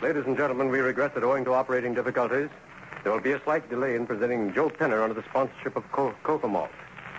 Ladies and gentlemen, we regret that owing to operating difficulties, there will be a slight delay in presenting Joe Penner under the sponsorship of Coca Malt.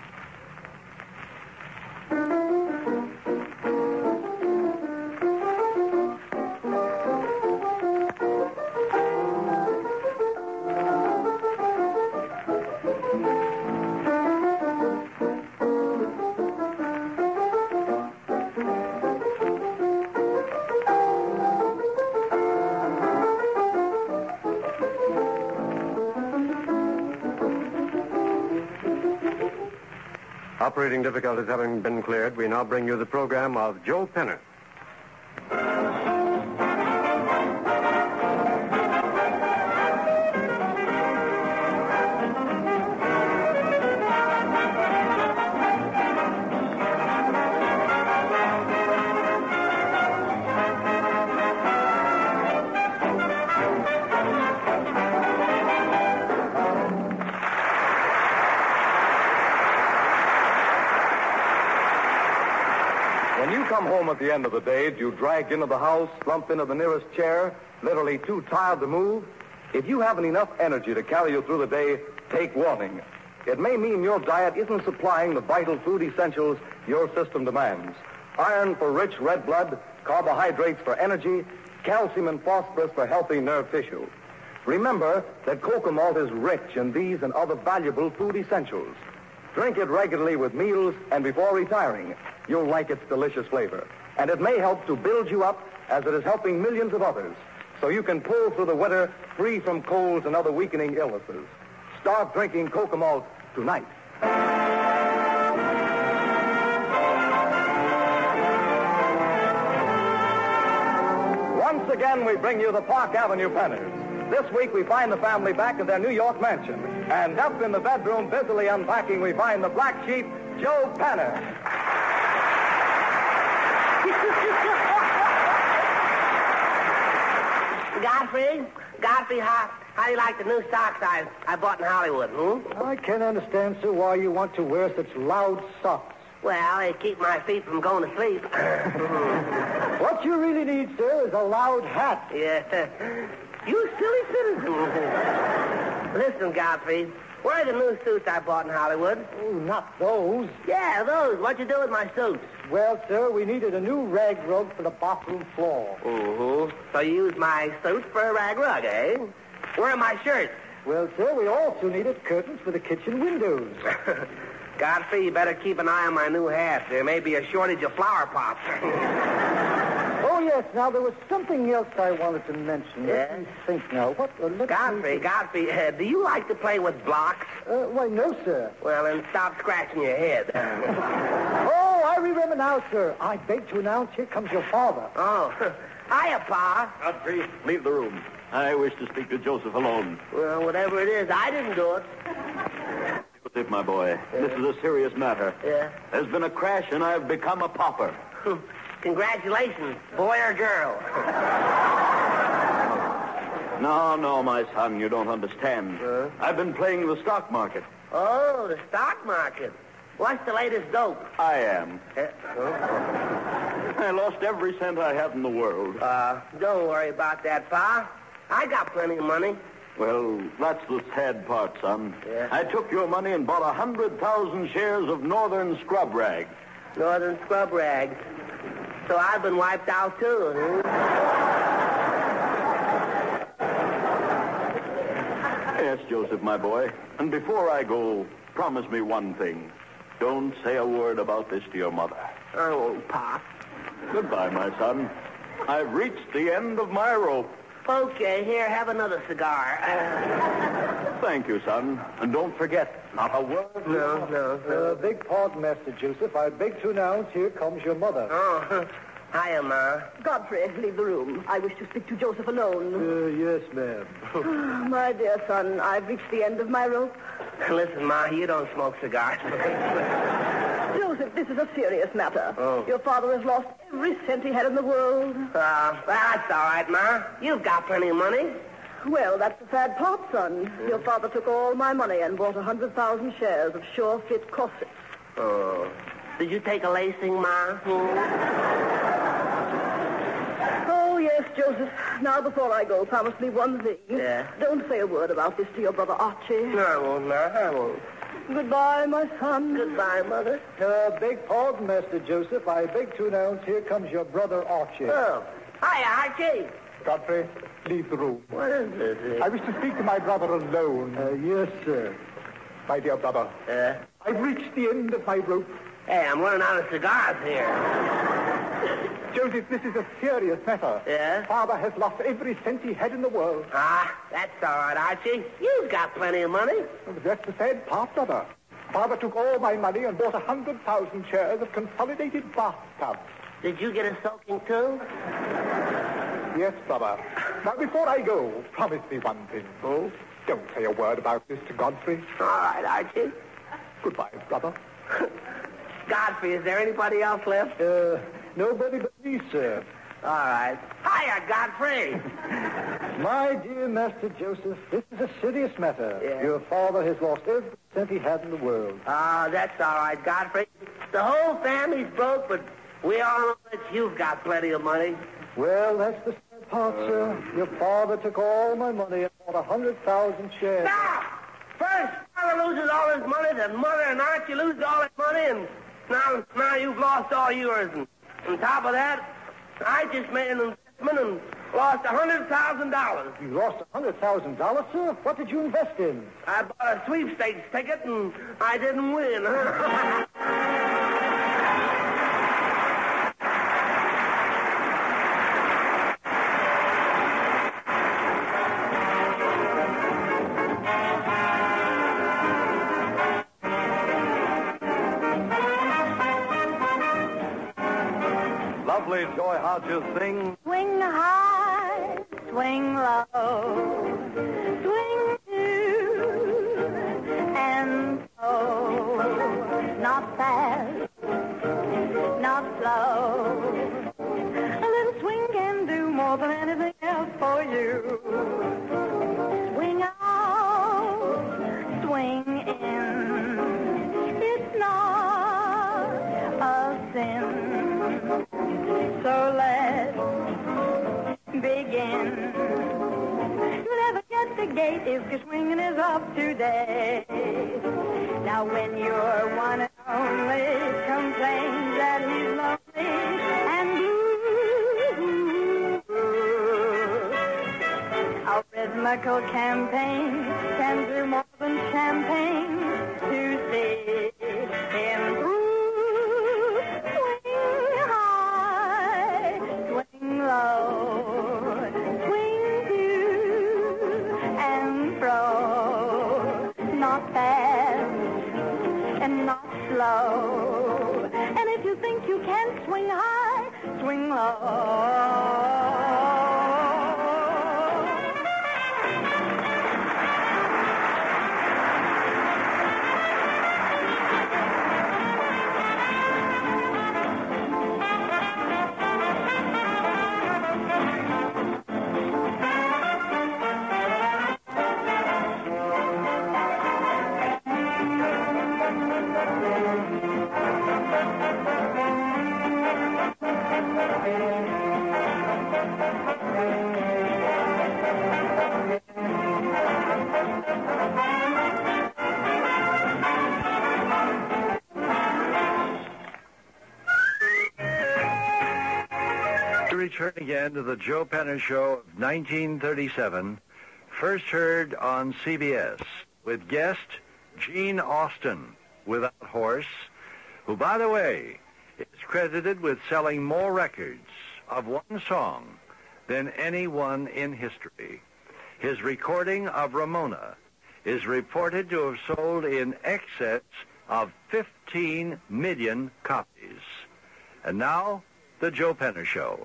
Operating difficulties having been cleared, we now bring you the program of Joe Penner. When you come home at the end of the day, you dragged into the house, slumped into the nearest chair, literally too tired to move. If you haven't enough energy to carry you through the day, take warning. It may mean your diet isn't supplying the vital food essentials your system demands. Iron for rich red blood, carbohydrates for energy, calcium and phosphorus for healthy nerve tissue. Remember that Coca Malt is rich in these and other valuable food essentials. Drink it regularly with meals and before retiring. You'll like its delicious flavor. And it may help to build you up as it is helping millions of others. So you can pull through the winter free from colds and other weakening illnesses. Start drinking Coca Malt tonight. Once again, we bring you the Park Avenue Penners. This week, we find the family back in their New York mansion. And up in the bedroom, busily unpacking, we find the black sheep, Joe Penner. Godfrey, how do you like the new socks I bought in Hollywood, I can't understand, sir, why you want to wear such loud socks. Well, they keep my feet from going to sleep. What you really need, sir, is a loud hat. Yeah. You silly citizen. Listen, Godfrey, where are the new suits I bought in Hollywood? Oh, not those. Yeah, those. What'd you do with my suits? Well, sir, we needed a new rag rug for the bathroom floor. So you used my suits for a rag rug, eh? Where are my shirts? Well, sir, we also needed curtains for the kitchen windows. Godfrey, you better keep an eye on my new hat. There may be a shortage of flower pots. Oh, yes. Now, there was something else I wanted to mention. Yeah? Let me think now. Godfrey, do you like to play with blocks? Why, no, sir. Well, then stop scratching your head. Oh, I remember now, sir. I beg to announce, here comes your father. Oh, hiya, Pa. Godfrey, leave the room. I wish to speak to Joseph alone. Well, whatever it is, I didn't do it. Joseph, my boy, this is a serious matter. Yeah? There's been a crash, and I've become a pauper. Congratulations, boy or girl. No, my son, you don't understand. I've been playing the stock market. Oh, the stock market. What's the latest dope? I am. I lost every cent I have in the world. Don't worry about that, Pa. I got plenty of money. Well, that's the sad part, son. Yeah? I took your money and bought 100,000 shares of Northern Scrub Rag. Northern Scrub Rag. So I've been wiped out, too, Yes, Joseph, my boy. And before I go, promise me one thing. Don't say a word about this to your mother. I won't, Pop. Goodbye, my son. I've reached the end of my rope. Okay, here, have another cigar. Thank you, son. And don't forget, not a word. No. Big pardon, Master Joseph. I beg to announce, here comes your mother. Oh, hiya, Ma. Godfrey, leave the room. I wish to speak to Joseph alone. Yes, ma'am. My dear son, I've reached the end of my rope. Listen, Ma, you don't smoke cigars. Joseph, this is a serious matter. Oh. Your father has lost every cent he had in the world. That's all right, Ma. You've got plenty of money. Well, that's the sad part, son. Your father took all my money and bought 100,000 shares of sure-fit corsets. Oh. Did you take a lacing, Ma? Oh, yes, Joseph. Now, before I go, promise me one thing. Yeah? Don't say a word about this to your brother Archie. No, I won't, no, I won't. Goodbye, my son. Goodbye, Mother. Beg pardon, Master Joseph. I beg to announce here comes your brother Archie. Oh. Hi, Archie. Godfrey, leave the room. What is this? I wish to speak to my brother alone. Yes, sir. My dear brother, I've reached the end of my rope. Hey, I'm running out of cigars here. Joseph, this is a serious matter. Yeah? Father has lost every cent he had in the world. Ah, that's all right, Archie. You've got plenty of money. But that's the sad part, brother. Father took all my money and bought 100,000 shares of Consolidated Bathtubs. Did you get a soaking, too? Yes, brother. Now, before I go, promise me one thing. Oh? Don't say a word about this to Godfrey. All right, Archie. Goodbye, brother. Godfrey, is there anybody else left? Nobody but me, sir. All right. Hiya, Godfrey. My dear Master Joseph, this is a serious matter. Yeah. Your father has lost every cent he had in the world. Ah, that's all right, Godfrey. The whole family's broke, but we all know that you've got plenty of money. Well, that's the sad part, sir. Your father took all my money and bought 100,000 shares. Now, first Father loses all his money, then Mother and Archie lose all their money, and now you've lost all yours. And on top of that, I just made an investment and lost $100,000. You lost $100,000, sir? What did you invest in? I bought a sweepstakes ticket, and I didn't win. Lovely Joy Hodges sing. Swing high, swing low, swing to and fro. Not fast, not slow. A little swing can do more than anything else for you. Swing out, swing in. It's not a sin. So let's begin. You'll never get the gate if your swinging is up today. Now when your one and only complains that he's lonely and blue, a rhythmical campaign can do more than champagne to see him through. Swing to and fro, not fast and not slow. And if you think you can't swing high, swing low. Return again to the Joe Penner Show of 1937, first heard on CBS, with guest Gene Austin, without horse, who, by the way, is credited with selling more records of one song than anyone in history. His recording of Ramona is reported to have sold in excess of 15 million copies. And now, the Joe Penner Show.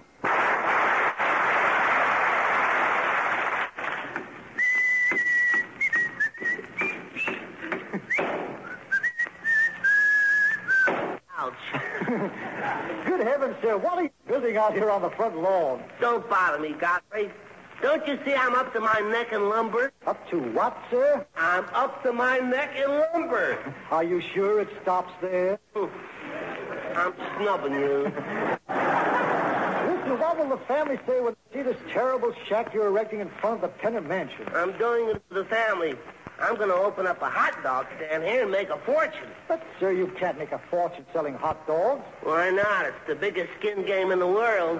Good heavens, sir. What are you building out here on the front lawn? Don't bother me, Godfrey. Don't you see I'm up to my neck in lumber? Up to what, sir? I'm up to my neck in lumber. Are you sure it stops there? I'm snubbing you. Listen, what will the family say when they See this terrible shack you're erecting in front of the Penner Mansion? I'm doing it for the family. I'm going to open up a hot dog stand here and make a fortune. But, sir, you can't make a fortune selling hot dogs. Why not? It's the biggest skin game in the world.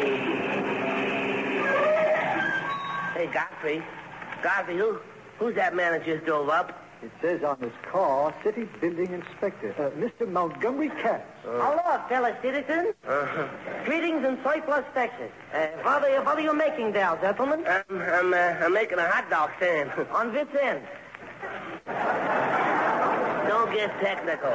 Hey, Godfrey. Godfrey, who's that man that just drove up? It says on his car, City Building Inspector, Mr. Montgomery Katz. Hello, fellow citizens. Greetings in surplus Texas. What are you making there, gentlemen? I'm making a hot dog stand. On which end? Don't get technical.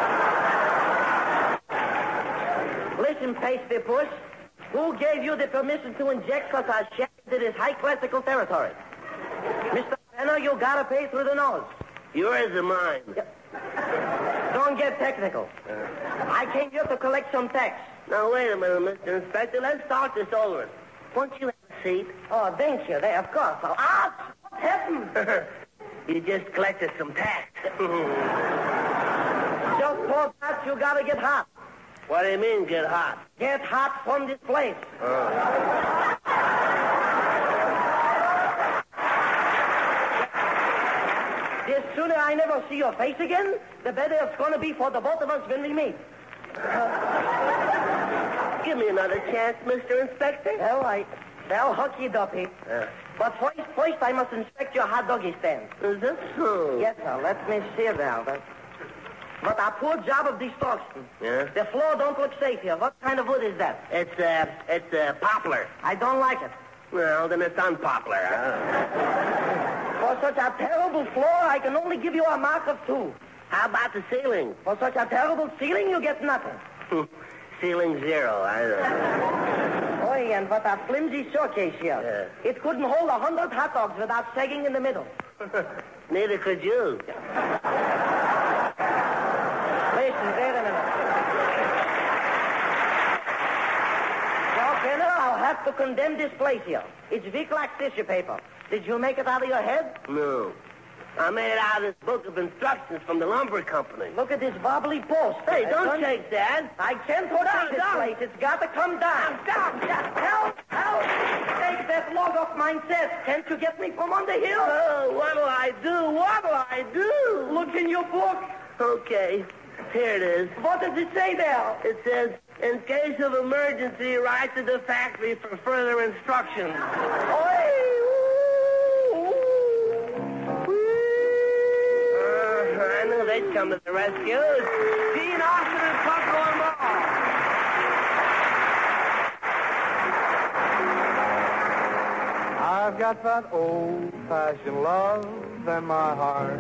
Listen, pasty puss. Who gave you the permission to inject such a shit into this high classical territory? Mr. Penner, you gotta pay through the nose. Yours or mine? Don't get technical. I came here to collect some tax. Now, wait a minute, Mr. Inspector. Let's start this over. Won't you have a seat? Oh, thank you. There, of course. What happened? You just collected some tax. Just for that, you gotta get hot. What do you mean, get hot? Get hot from this place. The sooner I never see your face again, the better it's going to be for the both of us when we meet. Give me another chance, Mr. Inspector. All right. Well, hooky-ducky. But first I must inspect your hot doggy stand. Is that so? Yes, sir. Let me see there. But a poor job of destruction. Yeah? The floor don't look safe here. What kind of wood is that? It's poplar. I don't like it. Well, then it's unpoplar. For such a terrible floor, I can only give you a mark of 2. How about the ceiling? For such a terrible ceiling, you get nothing. Ceiling 0. Boy, and what a flimsy showcase here. Yeah. It couldn't hold 100 hot dogs without sagging in the middle. Neither could you. Listen, wait a minute. Now, Penner, I'll have to condemn this place here. It's weak like tissue paper. Did you make it out of your head? No. I made it out of this book of instructions from the lumber company. Look at this wobbly post. Hey, don't shake that. I can't rotate this place. It's got to come down. Help! Take that log off mine, says. Can't you get me from under here? Oh, what'll I do? Look in your book. Okay, here it is. What does it say there? It says, in case of emergency, write to the factory for further instructions. I knew they'd come to the rescue. Gene Austin and Puck going ball. I've got that old-fashioned love in my heart.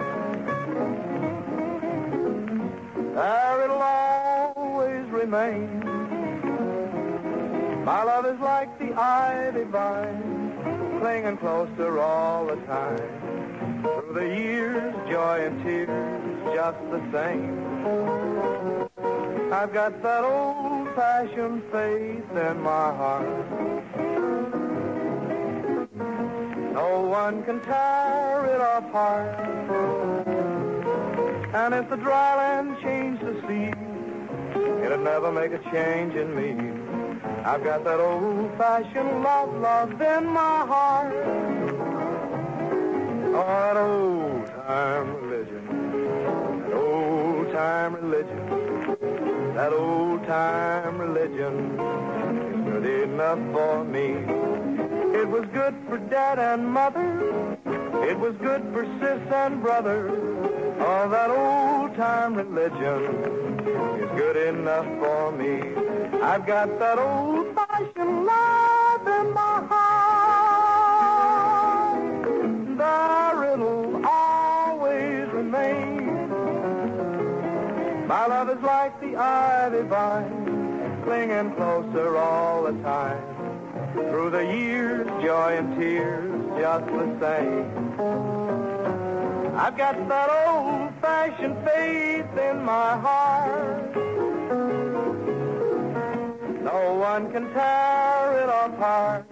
There it'll always remain. My love is like the ivy vine, clinging closer all the time. Through the years, joy and tears, just the same. I've got that old-fashioned faith in my heart. No one can tear it apart. And if the dry land changed the sea, it'd never make a change in me. I've got that old-fashioned love in my heart. Oh, that old-time religion, that old-time religion, that old-time religion is good enough for me. It was good for Dad and Mother, it was good for Sis and Brother. Oh, that old-time religion is good enough for me. I've got that old-fashioned love in my heart. There it'll always remain. My love is like the ivy vine, clinging closer all the time. Through the years, joy and tears, just the same. I've got that old-fashioned faith in my heart. No one can tear it apart.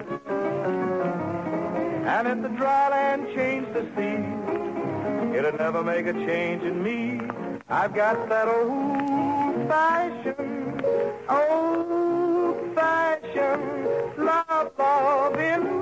And if the dry land changed the sea, it'd never make a change in me. I've got that old-fashioned love of love in my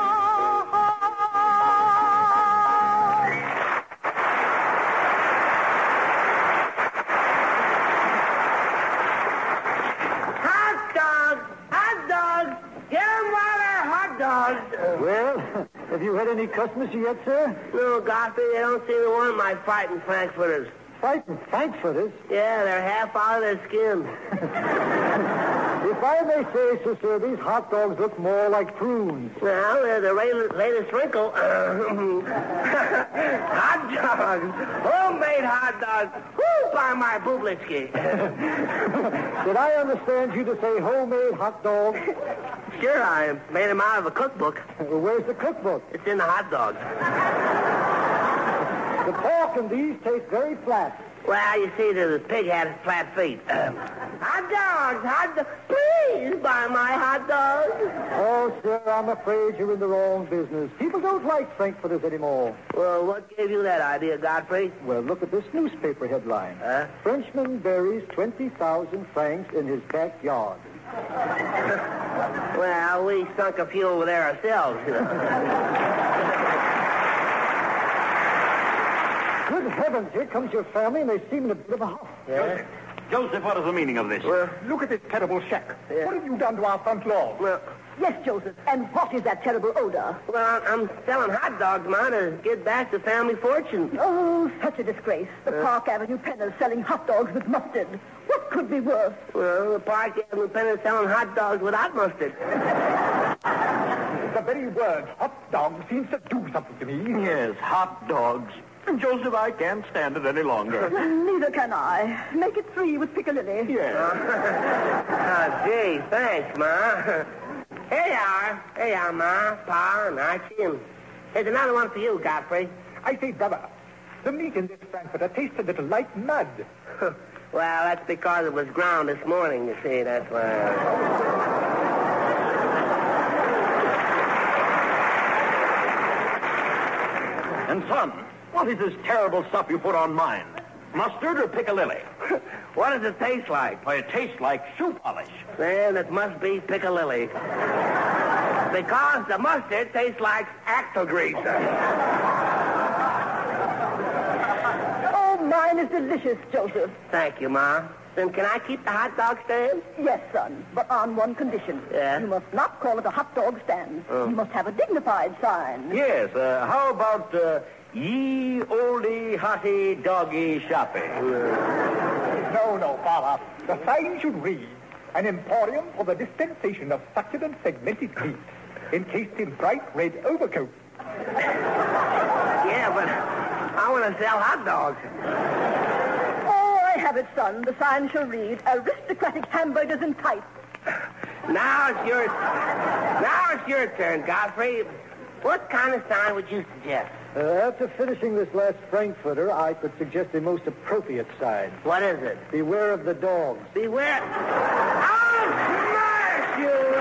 Well, have you had any customers yet, sir? No, Godfrey, they don't seem to want my fighting Frankfurters. Fighting Frankfurters? Yeah, they're half out of their skin. If I may say so, sir, these hot dogs look more like prunes. Well, they're the latest wrinkle. Hot dogs. Homemade hot dogs. Woo, by my Bublitsky. Did I understand you to say homemade hot dogs? Sure, I made them out of a cookbook. Well, where's the cookbook? It's in the hot dogs. The pork in these taste very flat. Well, you see, the pig had flat feet. Hot dogs, please buy my hot dogs. Oh, sir, I'm afraid you're in the wrong business. People don't like Frankfurters anymore. Well, what gave you that idea, Godfrey? Well, look at this newspaper headline. Frenchman buries 20,000 francs in his backyard. Well, we sunk a few over there ourselves, you know. Good heavens, here comes your family, and they seem in a bit of a huff. Yeah? Joseph, what is the meaning of this? Well, look at this terrible shack. Yeah. What have you done to our front lawn? Well, Yes, Joseph. And what is that terrible odor? well, I'm selling hot dogs, Ma, to get back the family fortune. Oh, such a disgrace. The Park Avenue Penners selling hot dogs with mustard. What could be worse? Well, the Park Avenue Penners selling hot dogs without mustard. The very word hot dog seems to do something to me. Yes, hot dogs. Joseph, I can't stand it any longer. Neither can I. Make it 3 with piccalilli. Yes. Gee, thanks, Ma. Here you are. Here you are, Ma, Pa, and Archie. And here's another one for you, Godfrey. I say, brother, the meat in this Frankfurter tastes a little like mud. Well, that's because it was ground this morning, you see. That's why. And, son, what is this terrible stuff you put on mine? Mustard or piccalilli? What does it taste like? Why, it tastes like shoe polish. Then it must be piccalilli. Because the mustard tastes like axle grease. Oh, mine is delicious, Joseph. Thank you, Ma. Then can I keep the hot dog stand? Yes, son, but on one condition. Yeah? You must not call it a hot dog stand. Oh. You must have a dignified sign. Yes, how about ye olde hotty doggy shopping? No, Father. The sign should read, an emporium for the dispensation of succulent segmented meat, encased in bright red overcoats. Yeah, but I want to sell hot dogs. Oh, I have it, son. The sign shall read, aristocratic hamburgers and pipes. Now it's your turn, Godfrey. What kind of sign would you suggest? After finishing this last Frankfurter, I could suggest the most appropriate sign. What is it? Beware of the dogs. Beware. I'll smash you!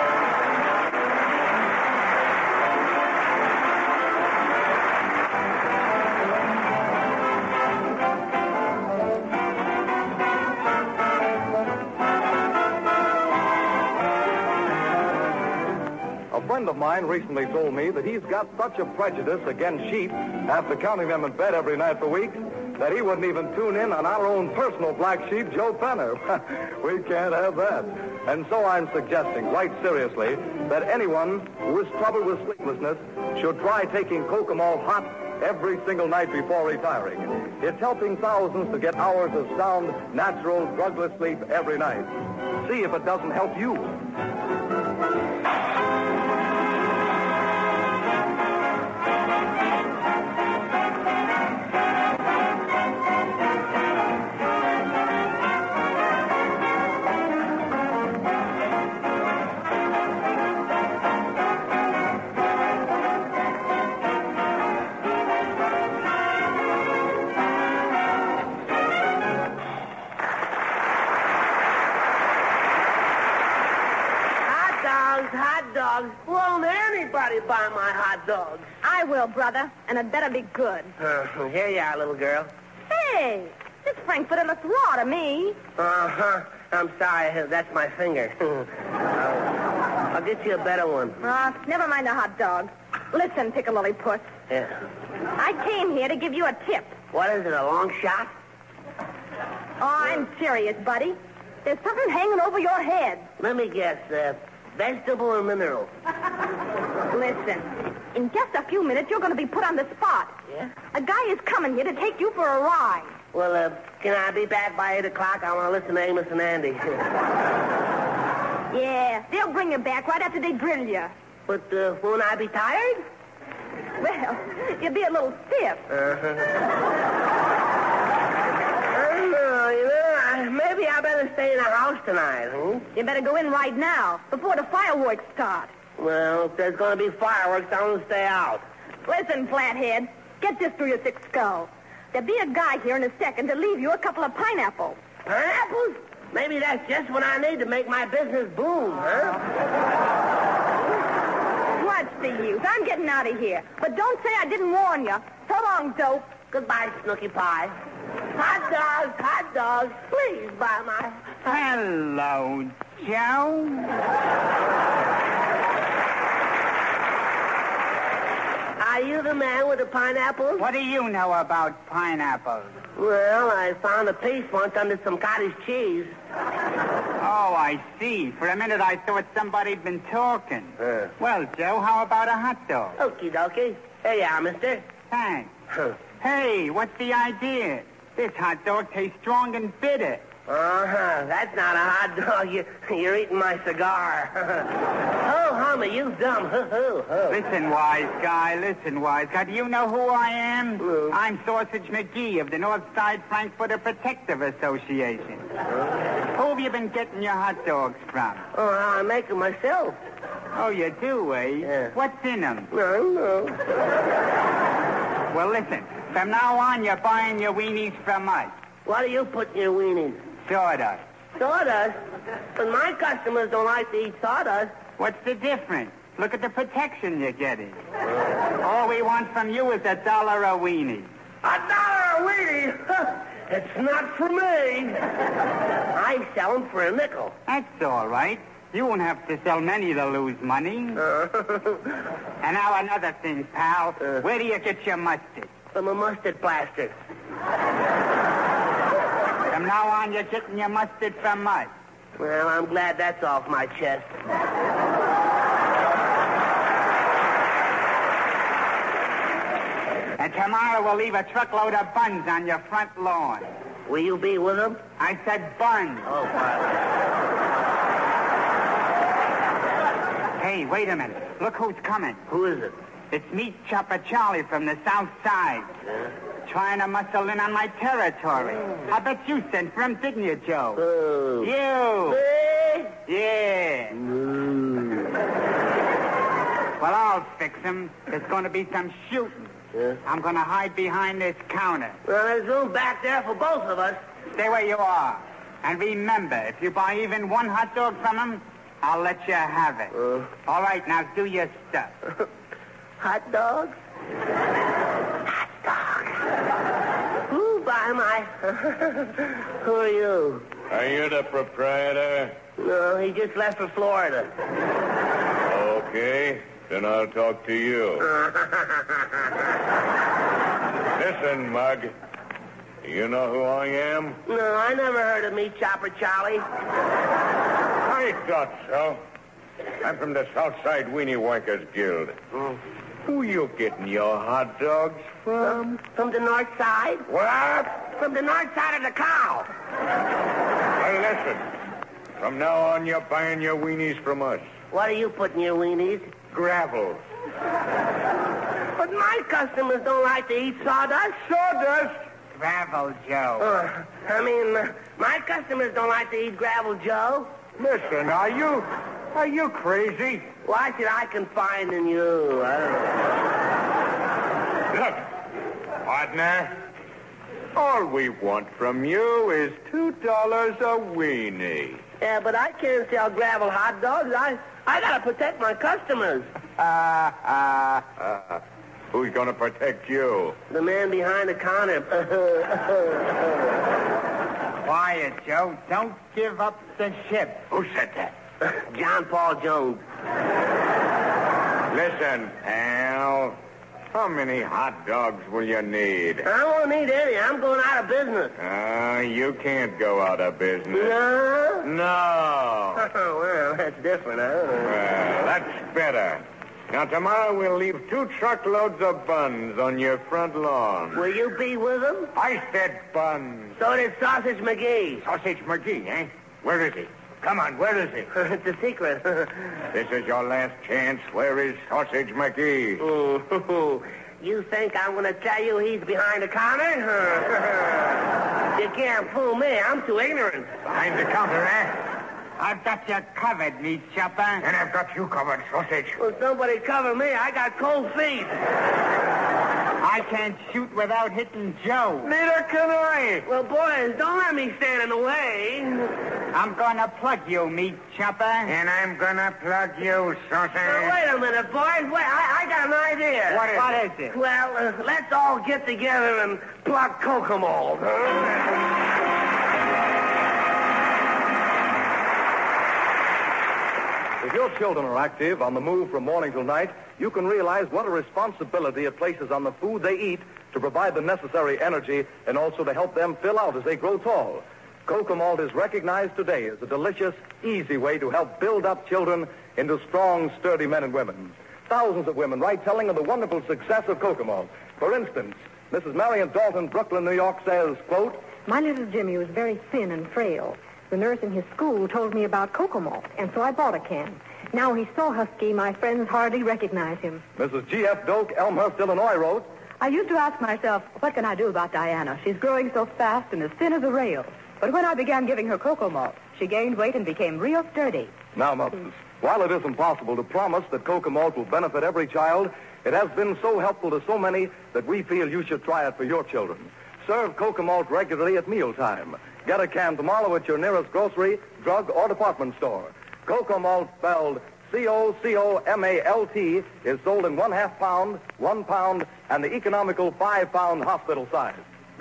A friend of mine recently told me that he's got such a prejudice against sheep after counting them in bed every night for weeks that he wouldn't even tune in on our own personal black sheep, Joe Penner. We can't have that. And so I'm suggesting, quite seriously, that anyone who is troubled with sleeplessness should try taking Kokomo hot every single night before retiring. It's helping thousands to get hours of sound, natural, drugless sleep every night. See if it doesn't help you. Hot dogs. Won't anybody buy my hot dogs? I will, brother, and it better be good. Here you are, little girl. Hey, this Frankfurter looks raw to me. Uh-huh. I'm sorry. That's my finger. I'll get you a better one. Never mind the hot dog. Listen, Piccalilli Puss. Yeah. I came here to give you a tip. What is it, a long shot? Oh, I'm serious, buddy. There's something hanging over your head. Let me guess, vegetable or mineral? Listen, in just a few minutes, you're going to be put on the spot. Yeah? A guy is coming here to take you for a ride. Well, can I be back by 8 o'clock? I want to listen to Amos and Andy. Yeah, they'll bring you back right after they drill you. But won't I be tired? Well, you'll be a little stiff. I don't know, maybe I better stay in the house tonight, huh? You better go in right now, before the fireworks start. Well, if there's going to be fireworks, I'm going to stay out. Listen, Flathead, get this through your thick skull. There'll be a guy here in a second to leave you a couple of pineapples. Pineapples? Maybe that's just what I need to make my business boom, huh? What's the use? I'm getting out of here. But don't say I didn't warn you. So long, dope. Goodbye, Snooky Pie. Hot dogs, please buy my... Hello, Joe. Are you the man with the pineapples? What do you know about pineapples? Well, I found a piece once under some cottage cheese. Oh, I see. For a minute, I thought somebody'd been talking. Well, Joe, how about a hot dog? Okie dokie. Here you are, mister. Thanks. Hey, what's the idea? This hot dog tastes strong and bitter. Uh-huh. That's not a hot dog. You're eating my cigar. Oh, homie, you dumb. Listen, wise guy. Do you know who I am? I'm Sausage McGee of the Northside Frankfurter Protective Association. Who have you been getting your hot dogs from? Oh, I make them myself. Oh, you do, eh? Yeah. What's in them? No. Well, listen. From now on, you're buying your weenies from us. What do you put in your weenies? Sawdust. Sawdust? But my customers don't like to eat sawdust. What's the difference? Look at the protection you're getting. All we want from you is $1 a weenie. $1 a weenie? It's not for me. I sell them for a nickel. That's all right. You won't have to sell many to lose money. And now another thing, pal. Where do you get your mustard? From a mustard plaster. From now on, you're getting your mustard from us. Well, I'm glad that's off my chest. And tomorrow we'll leave a truckload of buns on your front lawn. Will you be with them? I said buns. Oh, fine. Hey, wait a minute. Look who's coming. Who is it? It's Meat Chopper Charlie from the South Side. Yeah? Trying to muscle in on my territory. I bet you sent for him, didn't you, Joe? Oh. You. Me? Yeah. Well, I'll fix him. There's going to be some shooting. Yeah? I'm going to hide behind this counter. Well, there's room back there for both of us. Stay where you are. And remember, if you buy even one hot dog from him, I'll let you have it. All right, now do your stuff. Hot dogs? Hot dog. Ooh, by my... Who are you? Are you the proprietor? No, he just left for Florida. Okay, then I'll talk to you. Listen, Mug. You know who I am? No, I never heard of Meat Chopper Charlie. I thought so. I'm from the Southside Weenie Workers Guild. Who you getting your hot dogs from? From the north side? What? From the north side of the cow. Well, listen. From now on, you're buying your weenies from us. What do you put in your weenies? Gravel. But my customers don't like to eat sawdust. Sawdust? Gravel, Joe. My customers don't like to eat gravel, Joe. Listen, are you crazy? Why should I confide in you? I don't know. Look, partner, all we want from you is $2 a weenie. Yeah, but I can't sell gravel hot dogs. I gotta protect my customers. Who's gonna protect you? The man behind the counter. Quiet, Joe. Don't give up the ship. Who said that? John Paul Jones. Listen, pal. How many hot dogs will you need? I won't need any. I'm going out of business. You can't go out of business. No? No. Well, that's different, huh? Well, that's better. Now, tomorrow we'll leave 2 truckloads of buns on your front lawn. Will you be with them? I said buns. So did Sausage McGee. Sausage McGee, eh? Where is he? Come on, where is he? It's a secret. This is your last chance. Where is Sausage McGee? Oh, you think I'm going to tell you he's behind the counter? You can't fool me. I'm too ignorant. Behind the counter, eh? I've got you covered, meat chopper. And I've got you covered, Sausage. Well, somebody cover me. I got cold feet. I can't shoot without hitting Joe. Neither can I. Well, boys, don't let me stand in the way. I'm gonna plug you, meat chopper. And I'm gonna plug you, Sausage. Wait a minute, boys. Wait, I got an idea. What is it? Well, let's all get together and pluck Kokomo. If your children are active, on the move from morning till night, you can realize what a responsibility it places on the food they eat to provide the necessary energy and also to help them fill out as they grow tall. Coca-Malt is recognized today as a delicious, easy way to help build up children into strong, sturdy men and women. Thousands of women write telling of the wonderful success of Coca-Malt. For instance, Mrs. Marion Dalton, Brooklyn, New York, says, quote, "My little Jimmy was very thin and frail. The nurse in his school told me about Coca-Malt, and so I bought a can. Now he's so husky, my friends hardly recognize him." Mrs. G.F. Doak, Elmhurst, Illinois, wrote, "I used to ask myself, what can I do about Diana? She's growing so fast and as thin as a rail. But when I began giving her Coca-Malt, she gained weight and became real sturdy." Now, mothers, while it isn't possible to promise that Coca-Malt will benefit every child, it has been so helpful to so many that we feel you should try it for your children. Serve Coca-Malt regularly at mealtime. Get a can tomorrow at your nearest grocery, drug, or department store. Coca-Malt, spelled C-O-C-O-M-A-L-T, is sold in 1/2 pound, 1 pound, and the economical 5-pound hospital size.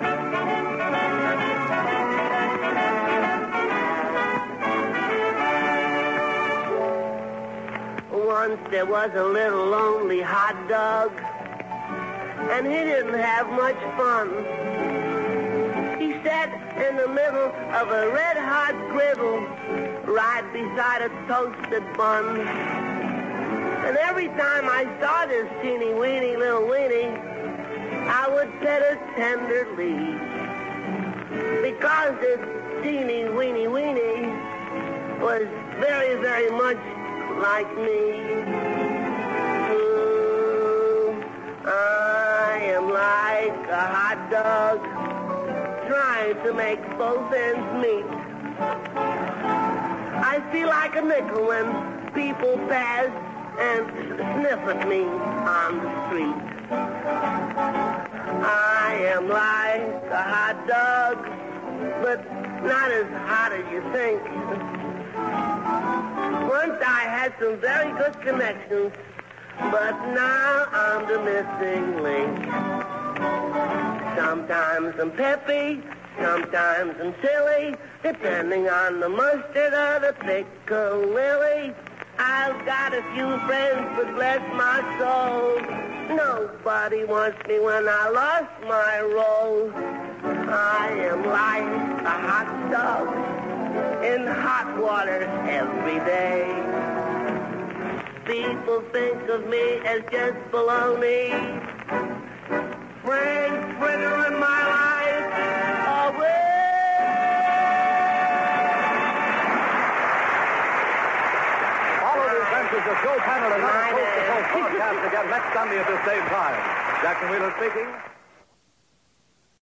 Once there was a little lonely hot dog, and he didn't have much fun. He sat in the middle of a red-hot griddle, right beside a toasted bun. And every time I saw this teeny-weeny little weenie, I would pet her tenderly, because this teeny-weeny weenie was very, very much like me. I am like a hot dog, trying to make both ends meet. I feel like a nickel when people pass and sniff at me on the street. I am like a hot dog, but not as hot as you think. Once I had some very good connections, but now I'm the missing link. Sometimes I'm peppy, sometimes I'm silly, depending on the mustard or the piccalilli. I've got a few friends, but bless my soul, nobody wants me when I lost my role. I am like a hot dog in hot water every day. People think of me as just baloney. Frank Springer in my life, Follow the adventures of Joe Penner and other Coast to Coast broadcasts again next Sunday at the same time. Jackson Wheeler speaking.